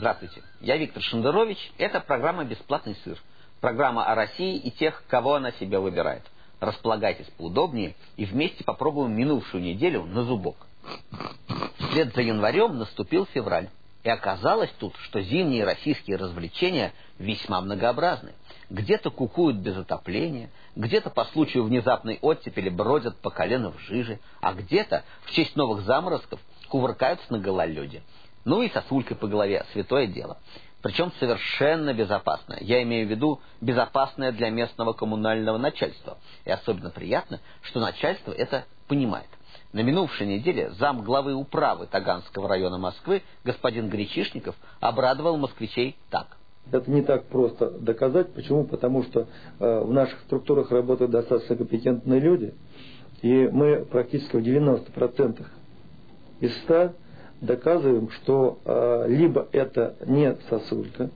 Здравствуйте, я Виктор Шендерович. Это программа «Бесплатный сыр». Программа о России и тех, кого она себе выбирает. Располагайтесь поудобнее и вместе попробуем минувшую неделю на зубок. Вслед за январем наступил февраль. И оказалось тут, что зимние российские развлечения весьма многообразны. Где-то кукуют без отопления, где-то по случаю внезапной оттепели бродят по колено в жиже, а где-то в честь новых заморозков кувыркаются на гололеде. Ну и сосулькой по голове, святое дело. Причем совершенно безопасное. Я имею в виду безопасное для местного коммунального начальства. И особенно приятно, что начальство это понимает. На минувшей неделе зам главы управы Таганского района Москвы господин Гречишников обрадовал москвичей так. Это не так просто доказать. Почему? Потому что в наших структурах работают достаточно компетентные люди. И мы практически в 90% из 100 доказываем, что либо это не сосулька,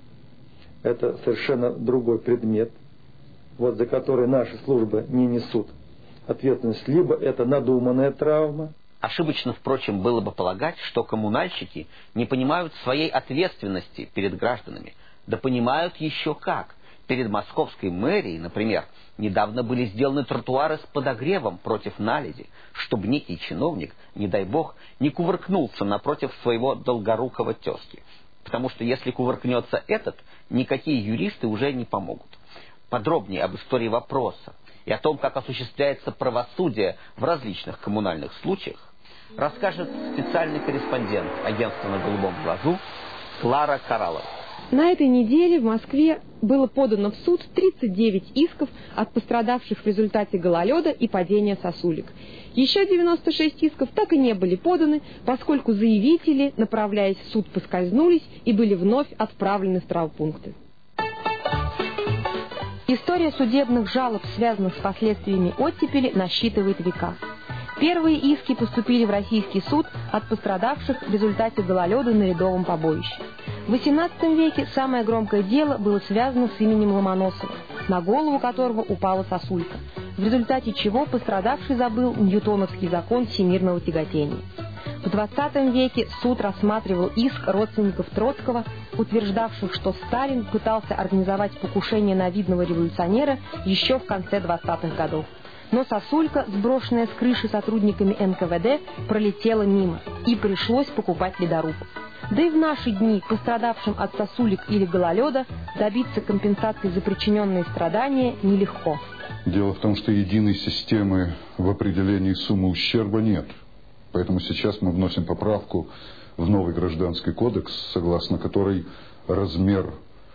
это совершенно другой предмет, вот за который наши службы не несут ответственность, либо это надуманная травма. Ошибочно, впрочем, было бы полагать, что коммунальщики не понимают своей ответственности перед гражданами. Да понимают еще как. Перед московской мэрией, например, недавно были сделаны тротуары с подогревом против наледи, чтобы некий чиновник, не дай бог, не кувыркнулся напротив своего долгорукого тезки. Потому что если кувыркнется этот, никакие юристы уже не помогут. Подробнее об истории вопроса и о том, как осуществляется правосудие в различных коммунальных случаях, расскажет специальный корреспондент агентства «На голубом глазу» Клара Кораллова. На этой неделе в Москве было подано в суд 39 исков от пострадавших в результате гололеда и падения сосулек. Еще 96 исков так и не были поданы, поскольку заявители, направляясь в суд, поскользнулись и были вновь отправлены в травмпункты. История судебных жалоб, связанных с последствиями оттепели, насчитывает века. Первые иски поступили в российский суд от пострадавших в результате гололеда на Ледовом побоище. В XVIII веке самое громкое дело было связано с именем Ломоносова, на голову которого упала сосулька, в результате чего пострадавший забыл ньютоновский закон всемирного тяготения. В XX веке суд рассматривал иск родственников Троцкого, утверждавших, что Сталин пытался организовать покушение на видного революционера еще в конце 20-х годов. Но сосулька, сброшенная с крыши сотрудниками НКВД, пролетела мимо, и пришлось покупать ледоруб. Да и в наши дни пострадавшим от сосулек или гололеда добиться компенсации за причиненные страдания нелегко. Дело в том, что единой системы в определении суммы ущерба нет. Поэтому сейчас мы вносим поправку в новый Гражданский кодекс, согласно которой размер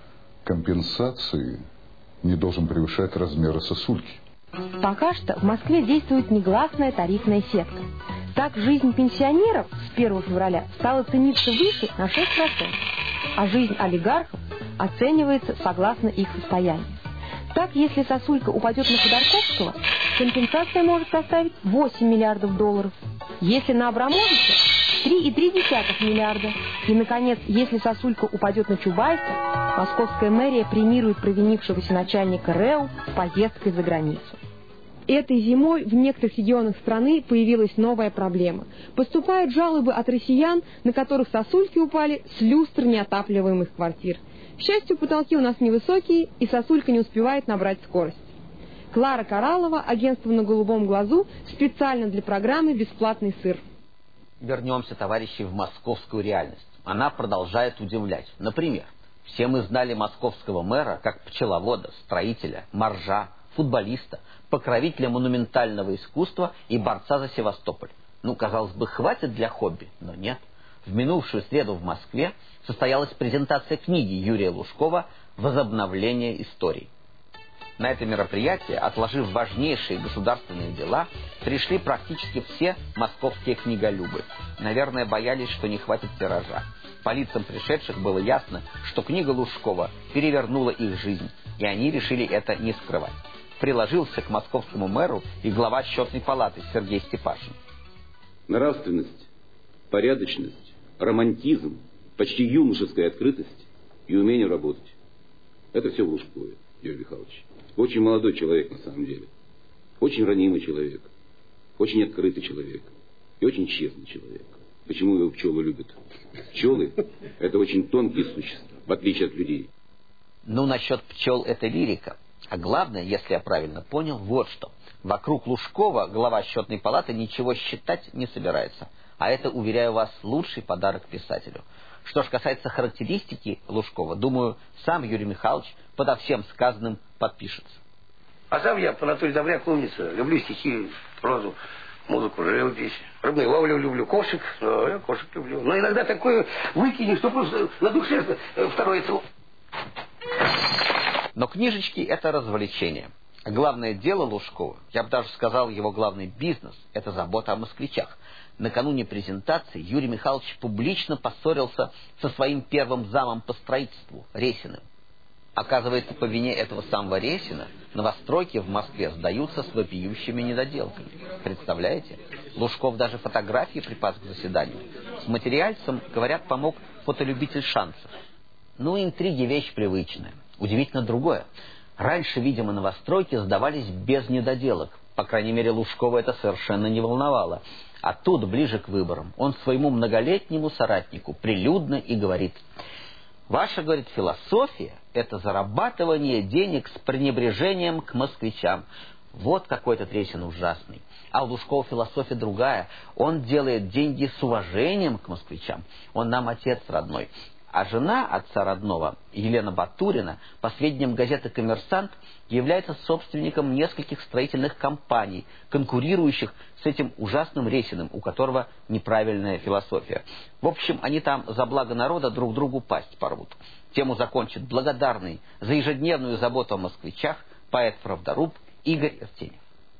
компенсации не должен превышать размера сосульки. Пока что в Москве действует негласная тарифная сетка. Так жизнь пенсионеров с 1 февраля стала цениться выше на 6%, а жизнь олигархов оценивается согласно их состоянию. Так, если сосулька упадет на Ходорковского, компенсация может составить $8 миллиардов. Если на Абрамовича – 3,3 миллиарда. И, наконец, если сосулька упадет на Чубайса, московская мэрия премирует провинившегося начальника РЭУ поездкой за границу. Этой зимой в некоторых регионах страны появилась новая проблема. Поступают жалобы от россиян, на которых сосульки упали с люстр неотапливаемых квартир. К счастью, потолки у нас невысокие, и сосулька не успевает набрать скорость. Клара Кораллова, агентство «На голубом глазу», специально для программы «Бесплатный сыр». Вернемся, товарищи, в московскую реальность. Она продолжает удивлять. Например, все мы знали московского мэра как пчеловода, строителя, моржа, футболиста, покровителя монументального искусства и борца за Севастополь. Ну, казалось бы, хватит для хобби, но нет. В минувшую среду в Москве состоялась презентация книги Юрия Лужкова «Возобновление истории». На это мероприятие, отложив важнейшие государственные дела, пришли практически все московские книголюбы. Наверное, боялись, что не хватит тиража. По лицам пришедших было ясно, что книга Лужкова перевернула их жизнь, и они решили это не скрывать. Приложился к московскому мэру и глава счетной палаты Сергей Степашин. Нравственность, порядочность, романтизм, почти юношеская открытость и умение работать. Это все в Лужкове, Юрий Михайлович. Очень молодой человек на самом деле. Очень ранимый человек. Очень открытый человек. И очень честный человек. почему его пчелы любят. Пчелы – это очень тонкие существа, в отличие от людей. Ну, насчет пчел это лирика. А главное, если я правильно понял, вот что. Вокруг Лужкова глава счетной палаты ничего считать не собирается. А это, уверяю вас, лучший подарок писателю. Что ж касается характеристики Лужкова, думаю, сам Юрий Михайлович подо всем сказанным подпишется. А сам я по натуре добряк, умница. Люблю стихи, прозу, музыку, живопись. Рыбную ловлю люблю, кошек. Я кошек люблю. Но иногда такое выкинешь, что просто на душе второе цело. Но книжечки – это развлечение. Главное дело Лужкова, я бы даже сказал, его главный бизнес – это забота о москвичах. Накануне презентации Юрий Михайлович публично поссорился со своим первым замом по строительству, Ресиным. Оказывается, по вине этого самого Ресина новостройки в Москве сдаются с вопиющими недоделками. Представляете? Лужков даже фотографии припас к заседанию. С материальцем, говорят, помог фотолюбитель шансов. Ну, интриги – вещь привычная. Удивительно другое. Раньше, видимо, новостройки сдавались без недоделок. По крайней мере, Лужкова это совершенно не волновало. А тут, ближе к выборам, он своему многолетнему соратнику прилюдно и говорит: «Ваша, говорит, философия – это зарабатывание денег с пренебрежением к москвичам». Вот какой этот Ресин ужасный. А у Лужкова философия другая. Он делает деньги с уважением к москвичам. Он нам отец родной. А жена отца родного, Елена Батурина, по сведениям газеты «Коммерсант», является собственником нескольких строительных компаний, конкурирующих с этим ужасным Ресиным, у которого неправильная философия. В общем, они там за благо народа друг другу пасть порвут. Тему закончит благодарный за ежедневную заботу о москвичах поэт-правдоруб Игорь Иртенев.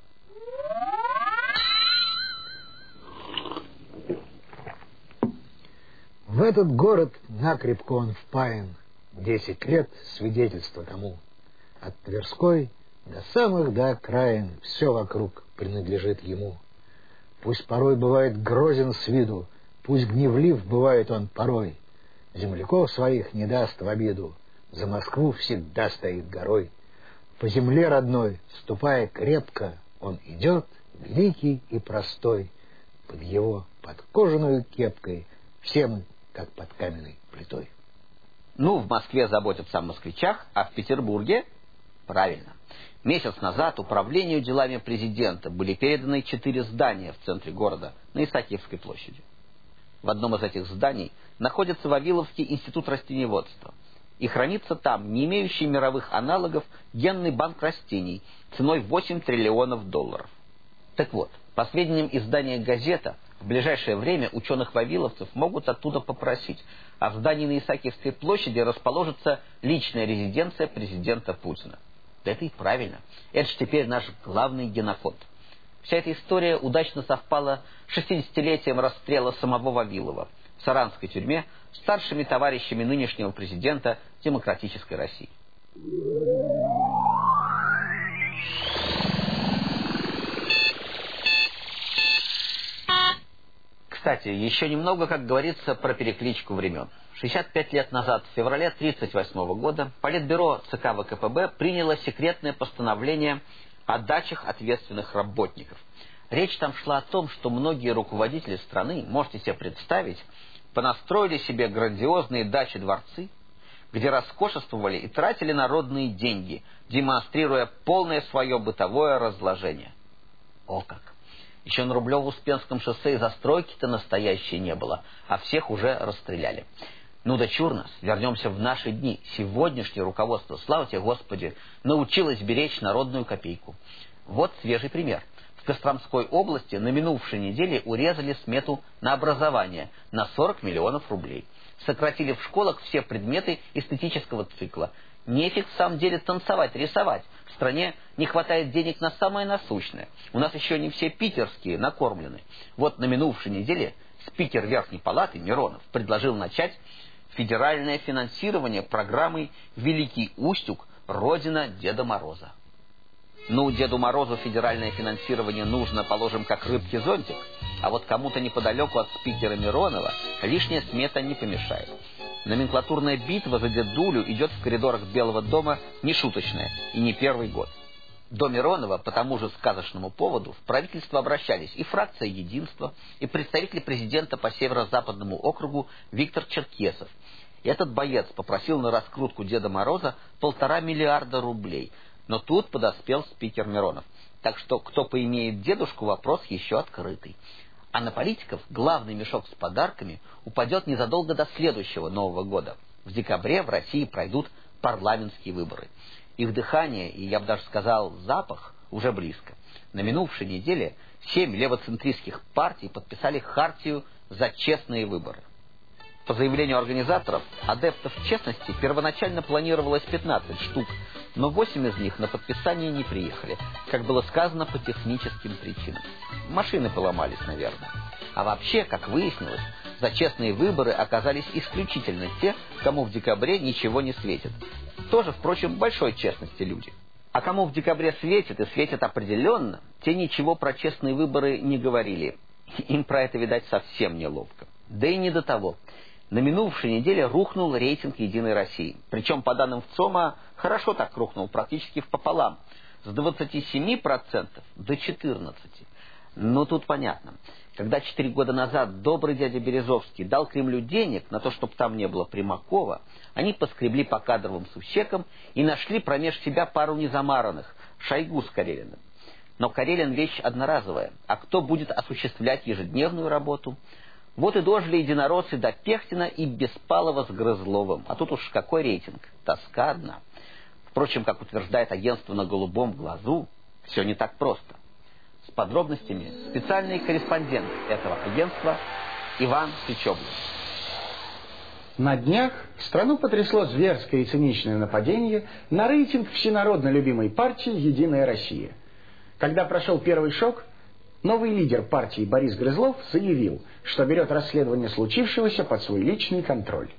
В этот город накрепко он впаян, 10 лет свидетельство тому. От Тверской до окраин все вокруг принадлежит ему. Пусть порой бывает грозен с виду, пусть гневлив бывает он порой, земляков своих не даст в обиду, за Москву всегда стоит горой. По земле родной, ступая крепко, он идет, великий и простой, под его подкожаную кепкой все мы как под каменной плитой. Ну, в Москве заботятся о москвичах, а в Петербурге? Правильно. Месяц назад управлению делами президента были переданы 4 здания в центре города, на Исаакиевской площади. В одном из этих зданий находится Вавиловский институт растениеводства. И хранится там не имеющий мировых аналогов генный банк растений ценой $8 триллионов. Так вот, по сведениям издания «Газета», в ближайшее время ученых-вавиловцев могут оттуда попросить, а в здании на Исаакиевской площади расположится личная резиденция президента Путина. Да это и правильно. Это же теперь наш главный генофонд. Вся эта история удачно совпала с 60-летием расстрела самого Вавилова в саранской тюрьме старшими товарищами нынешнего президента демократической России. Кстати, еще немного, как говорится, про перекличку времен. 65 лет назад, в феврале 1938 года, Политбюро ЦК ВКПБ приняло секретное постановление о дачах ответственных работников. Речь там шла о том, что многие руководители страны, можете себе представить, понастроили себе грандиозные дачи-дворцы, где роскошествовали и тратили народные деньги, демонстрируя полное свое бытовое разложение. О как! Еще на Рублево-Успенском шоссе и застройки-то настоящей не было, а всех уже расстреляли. Ну да чур нас, вернемся в наши дни. Сегодняшнее руководство, слава тебе Господи, научилось беречь народную копейку. Вот свежий пример. В Костромской области на минувшей неделе урезали смету на образование на 40 миллионов рублей. Сократили в школах все предметы эстетического цикла. Нефиг в самом деле танцевать, рисовать. В стране не хватает денег на самое насущное. У нас еще не все питерские накормлены. Вот на минувшей неделе спикер Верхней Палаты Миронов предложил начать федеральное финансирование программы «Великий Устюг. Родина Деда Мороза». Ну, Деду Морозу федеральное финансирование нужно, положим, как рыбке зонтик, а вот кому-то неподалеку от спикера Миронова лишняя смета не помешает. Номенклатурная битва за дедулю идет в коридорах Белого дома нешуточная и не первый год. До Миронова по тому же сказочному поводу в правительство обращались и фракция «Единство», и представитель президента по Северо-Западному округу Виктор Черкесов. И этот боец попросил на раскрутку Деда Мороза 1,5 миллиарда рублей. Но тут подоспел спикер Миронов. Так что кто поимеет дедушку, вопрос еще открытый. А на политиков главный мешок с подарками упадет незадолго до следующего Нового года. В декабре в России пройдут парламентские выборы. Их дыхание, и я бы даже сказал запах, уже близко. На минувшей неделе 7 левоцентристских партий подписали хартию за честные выборы. По заявлению организаторов, адептов честности первоначально планировалось 15 штук, но 8 из них на подписание не приехали, как было сказано, по техническим причинам. Машины поломались, наверное. А вообще, как выяснилось, за честные выборы оказались исключительно те, кому в декабре ничего не светит. Тоже, впрочем, большой честности люди. А кому в декабре светит, и светит определенно, те ничего про честные выборы не говорили. Им про это, видать, совсем неловко. Да и не до того. На минувшей неделе рухнул рейтинг «Единой России». Причем, по данным ВЦИОМа, хорошо так рухнул, практически впополам. С 27% до 14%. Но тут понятно. Когда 4 года назад добрый дядя Березовский дал Кремлю денег на то, чтобы там не было Примакова, они поскребли по кадровым сущекам и нашли промеж себя пару незамаранных – Шойгу с Карелиным. Но Карелин вещь одноразовая. А кто будет осуществлять ежедневную работу? Вот и дожили единороссы до Пехтина и Беспалова с Грызловым. А тут уж какой рейтинг? Тоска одна. Впрочем, как утверждает агентство «На голубом глазу», все не так просто. С подробностями специальный корреспондент этого агентства Иван Тычоблин. На днях страну потрясло зверское и циничное нападение на рейтинг всенародно любимой партии «Единая Россия». Когда прошел первый шок, новый лидер партии Борис Грызлов заявил, что берет расследование случившегося под свой личный контроль.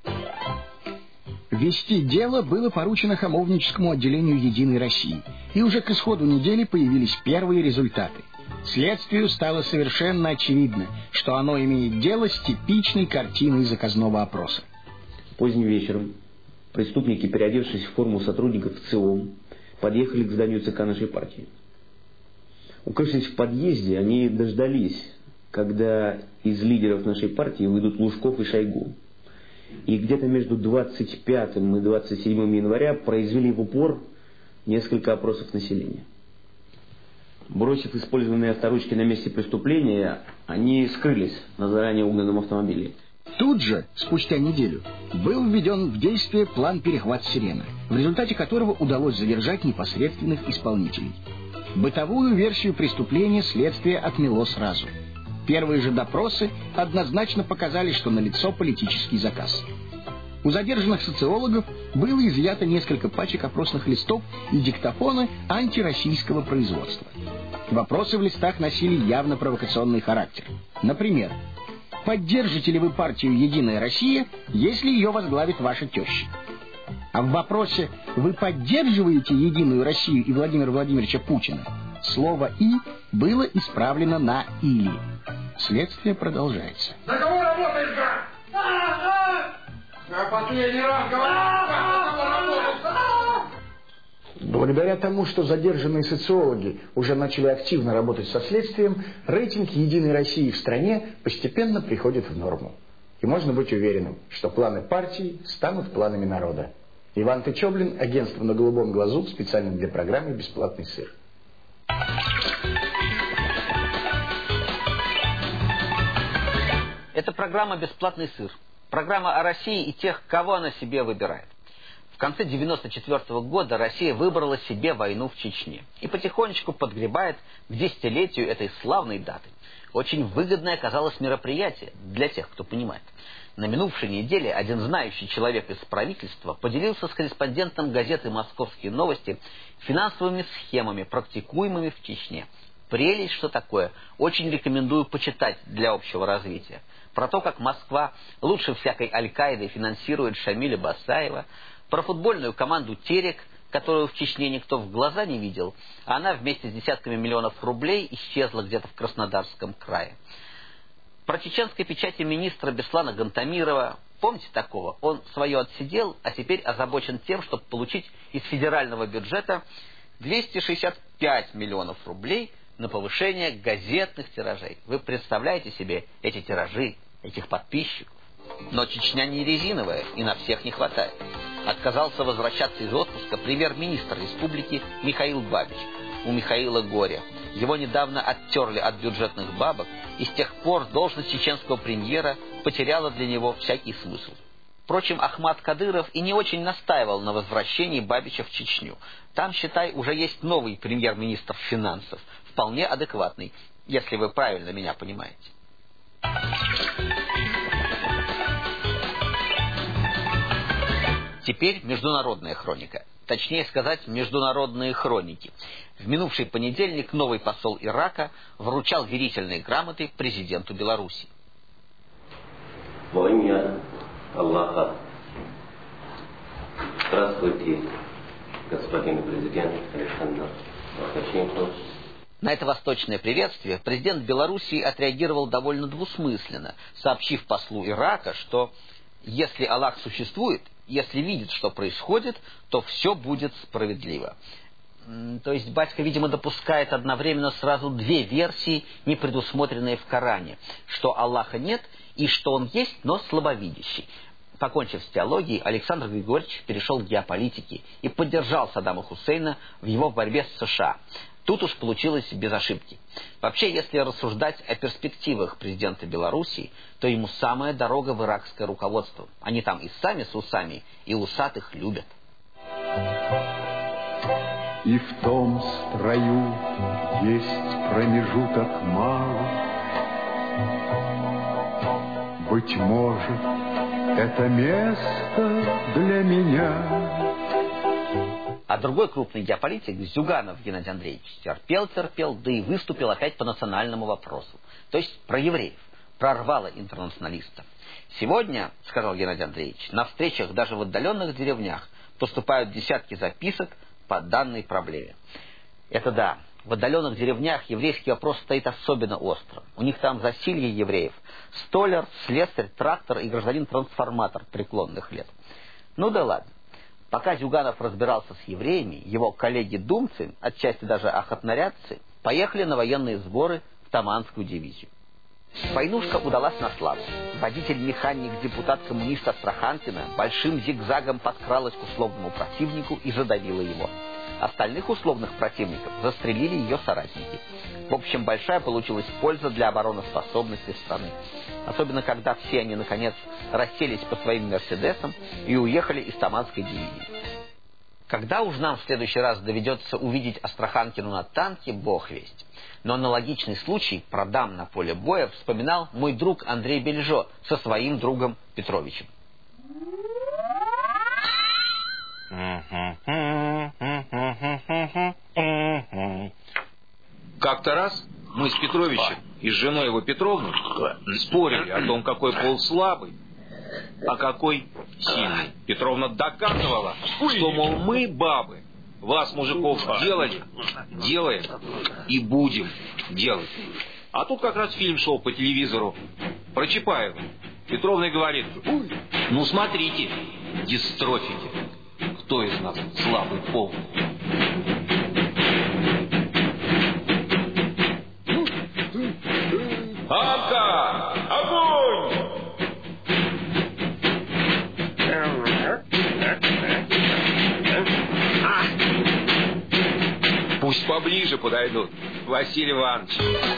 Вести дело было поручено Хамовническому отделению «Единой России», и уже к исходу недели появились первые результаты. Следствию стало совершенно очевидно, что оно имеет дело с типичной картиной заказного опроса. Поздним вечером преступники, переодевшись в форму сотрудников ВЦИОМ, подъехали к зданию ЦК нашей партии. Укрывшись в подъезде, они дождались, когда из лидеров нашей партии выйдут Лужков и Шойгу. И где-то между 25 и 27 января произвели в упор несколько опросов населения. Бросив использованные авторучки на месте преступления, они скрылись на заранее угнанном автомобиле. Тут же, спустя неделю, был введен в действие план «Перехват Сирена», в результате которого удалось задержать непосредственных исполнителей. Бытовую версию преступления следствие отмело сразу. Первые же допросы однозначно показали, что налицо политический заказ. У задержанных социологов было изъято несколько пачек опросных листов и диктофоны антироссийского производства. Вопросы в листах носили явно провокационный характер. Например, поддержите ли вы партию «Единая Россия», если ее возглавит ваша теща? А в вопросе «Вы поддерживаете Единую Россию и Владимира Владимировича Путина?» слово «и» было исправлено на «или». Следствие продолжается. На кого работаешь, брат? Последний раз говорю, на кого работаешь? Благодаря тому, что задержанные социологи уже начали активно работать со следствием, рейтинг «Единой России» в стране постепенно приходит в норму. И можно быть уверенным, что планы партии станут планами народа. Иван Тычоблин, агентство «На голубом глазу», специально для программы «Бесплатный сыр». Это программа «Бесплатный сыр». Программа о России и тех, кого она себе выбирает. В конце 1994 года Россия выбрала себе войну в Чечне и потихонечку подгребает к десятилетию этой славной даты. Очень выгодное оказалось мероприятие для тех, кто понимает. На минувшей неделе один знающий человек из правительства поделился с корреспондентом газеты «Московские новости» финансовыми схемами, практикуемыми в Чечне. Прелесть, что такое, очень рекомендую почитать для общего развития. Про то, как Москва лучше всякой Аль-Каиды финансирует Шамиля Басаева, про футбольную команду «Терек», которую в Чечне никто в глаза не видел, а она вместе с десятками миллионов рублей исчезла где-то в Краснодарском крае. Про чеченской печати министра Беслана Гантамирова, помните такого? Он свое отсидел, а теперь озабочен тем, чтобы получить из федерального бюджета 265 миллионов рублей на повышение газетных тиражей. Вы представляете себе эти тиражи, этих подписчиков? Но Чечня не резиновая, и на всех не хватает. Отказался возвращаться из отпуска премьер-министр республики Михаил Бабич. У Михаила горе. Его недавно оттерли от бюджетных бабок, и с тех пор должность чеченского премьера потеряла для него всякий смысл. Впрочем, Ахмад Кадыров и не очень настаивал на возвращении Бабича в Чечню. Там, считай, уже есть новый премьер-министр финансов, вполне адекватный, если вы правильно меня понимаете. Теперь международная хроника. Точнее сказать, международные хроники. В минувший понедельник новый посол Ирака вручал верительные грамоты президенту Беларуси. Во имя Аллаха. Здравствуйте, господин президент Александр Лукашенко. На это восточное приветствие президент Белоруссии отреагировал довольно двусмысленно, сообщив послу Ирака, что если Аллах существует, если видит, что происходит, то все будет справедливо. То есть батька, видимо, допускает одновременно сразу две версии, не предусмотренные в Коране, что Аллаха нет и что он есть, но слабовидящий. Покончив с теологией, Александр Григорьевич перешел к геополитике и поддержал Саддама Хусейна в его борьбе с США. Тут уж получилось без ошибки. Вообще, если рассуждать о перспективах президента Белоруссии, то ему самая дорога в иракское руководство. Они там и сами с усами, и усатых любят. И в том строю есть промежуток мало. Быть может, это место для меня. А другой крупный геополитик, Зюганов Геннадий Андреевич, терпел, да и выступил опять по национальному вопросу. То есть про евреев, прорвало интернационалистов. Сегодня, сказал Геннадий Андреевич, на встречах даже в отдаленных деревнях поступают десятки записок по данной проблеме. Это да, в отдаленных деревнях еврейский вопрос стоит особенно остро. У них там засилье евреев. Столяр, слесарь, трактор и гражданин-трансформатор преклонных лет. Ну да ладно. Пока Зюганов разбирался с евреями, его коллеги-думцы, отчасти даже охотнорядцы, поехали на военные сборы в Таманскую дивизию. Войнушка удалась на славу. Водитель-механик, депутат-коммунист Астраханкина большим зигзагом подкралась к условному противнику и задавила его. Остальных условных противников застрелили ее соратники. В общем, большая получилась польза для обороноспособности страны. Особенно, когда все они, наконец, расселись по своим «Мерседесам» и уехали из Таманской дивизии. Когда уж нам в следующий раз доведется увидеть Астраханкину на танке, бог весть. Но аналогичный случай про дам на поле боя вспоминал мой друг Андрей Бельжо со своим другом Петровичем. Как-то раз мы с Петровичем и с женой его Петровной спорили о том, какой пол слабый, а какой сильный. Петровна доказывала, что, мол, мы, бабы, вас, мужиков, делали, делаем и будем делать. А тут как раз фильм шел по телевизору про Чапаева. Петровна и говорит: ну смотрите, дистрофики, кто из нас слабый пол? Анка! Огонь! Пусть поближе подойдут, Василий Иванович.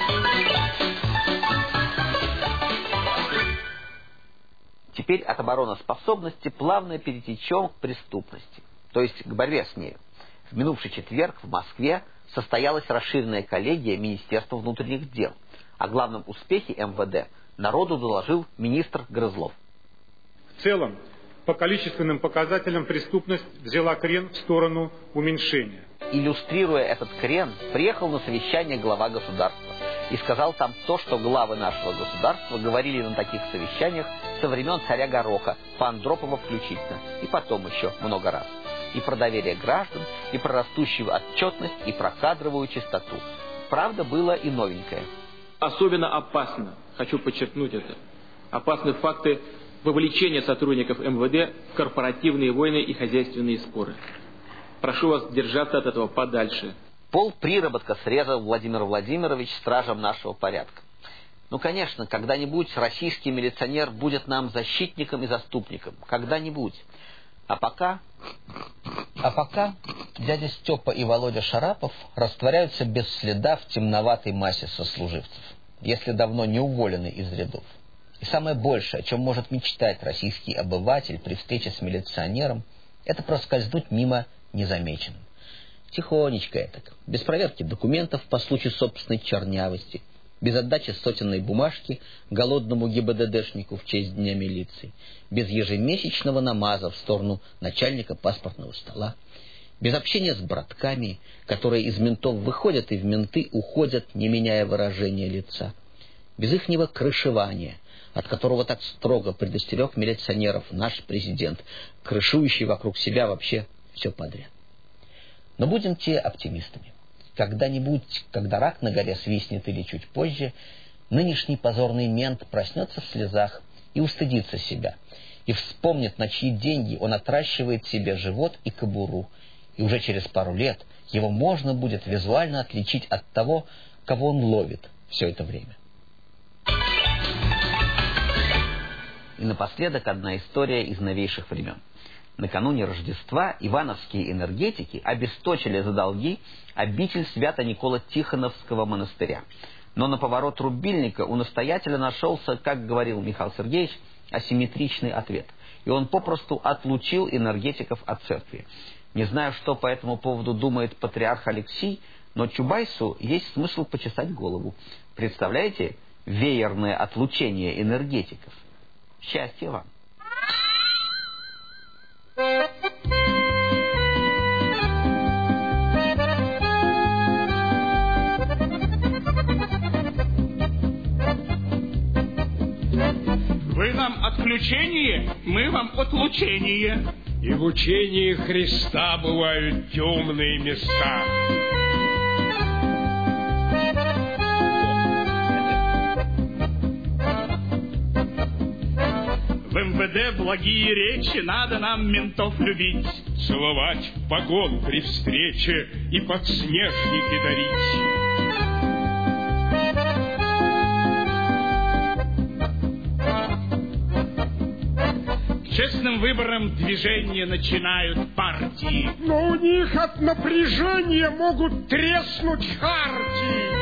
Теперь от обороноспособности плавно перетечем к преступности, то есть к борьбе с нею. В минувший четверг в Москве состоялась расширенная коллегия Министерства внутренних дел. О главном успехе МВД народу доложил министр Грызлов. В целом, по количественным показателям преступность взяла крен в сторону уменьшения. Иллюстрируя этот крен, приехал на совещание глава государства и сказал там то, что главы нашего государства говорили на таких совещаниях со времен царя Гороха, по Андропову включительно, и потом еще много раз. И про доверие граждан, и про растущую отчетность, и про кадровую чистоту. Правда, было и новенькое. Особенно опасно, хочу подчеркнуть это, опасны факты вовлечения сотрудников МВД в корпоративные войны и хозяйственные споры. Прошу вас держаться от этого подальше. Полприработка срезал Владимир Владимирович стражам нашего порядка. Ну, конечно, когда-нибудь российский милиционер будет нам защитником и заступником. Когда-нибудь. А пока дядя Степа и Володя Шарапов растворяются без следа в темноватой массе сослуживцев, если давно не уволены из рядов. И самое большее, о чем может мечтать российский обыватель при встрече с милиционером, это проскользнуть мимо незамеченным. Тихонечко этак, без проверки документов по случаю собственной чернявости, без отдачи сотенной бумажки голодному ГИБДДшнику в честь Дня милиции, без ежемесячного намаза в сторону начальника паспортного стола, без общения с братками, которые из ментов выходят и в менты уходят, не меняя выражения лица, без ихнего крышевания, от которого так строго предостерег милиционеров наш президент, крышующий вокруг себя вообще все подряд. Но будемте оптимистами. Когда-нибудь, когда рак на горе свистнет или чуть позже, нынешний позорный мент проснется в слезах и устыдится себя, и вспомнит, на чьи деньги он отращивает себе живот и кобуру, и уже через пару лет его можно будет визуально отличить от того, кого он ловит все это время. И напоследок одна история из новейших времен. Накануне Рождества ивановские энергетики обесточили за долги обитель Свято-Никола-Тихоновского монастыря. Но на поворот рубильника у настоятеля нашелся, как говорил Михаил Сергеевич, асимметричный ответ. И он попросту отлучил энергетиков от церкви. Не знаю, что по этому поводу думает патриарх Алексий, но Чубайсу есть смысл почесать голову. Представляете, веерное отлучение энергетиков. Счастья вам! Вы нам отключение, мы вам отлучение. И в учении Христа бывают темные места. В МВД благие речи, надо нам ментов любить. Целовать в погон при встрече и подснежники дарить. Честным выбором движения начинают партии. Но у них от напряжения могут треснуть хартии.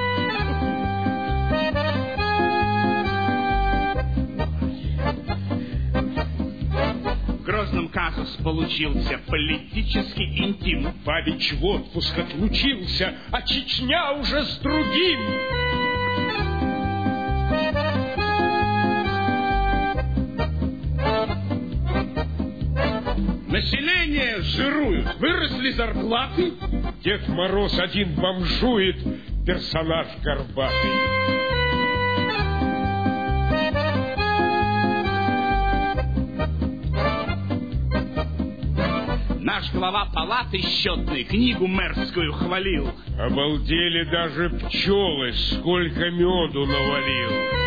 В Грозном казус получился политический интим. Бабич в отпуск отлучился, а Чечня уже с другим. Население жирует, выросли зарплаты. Дед Мороз один бомжует, персонаж горбатый. Наш глава палаты счетной книгу мэрскую хвалил. Обалдели даже пчелы, сколько меду навалил.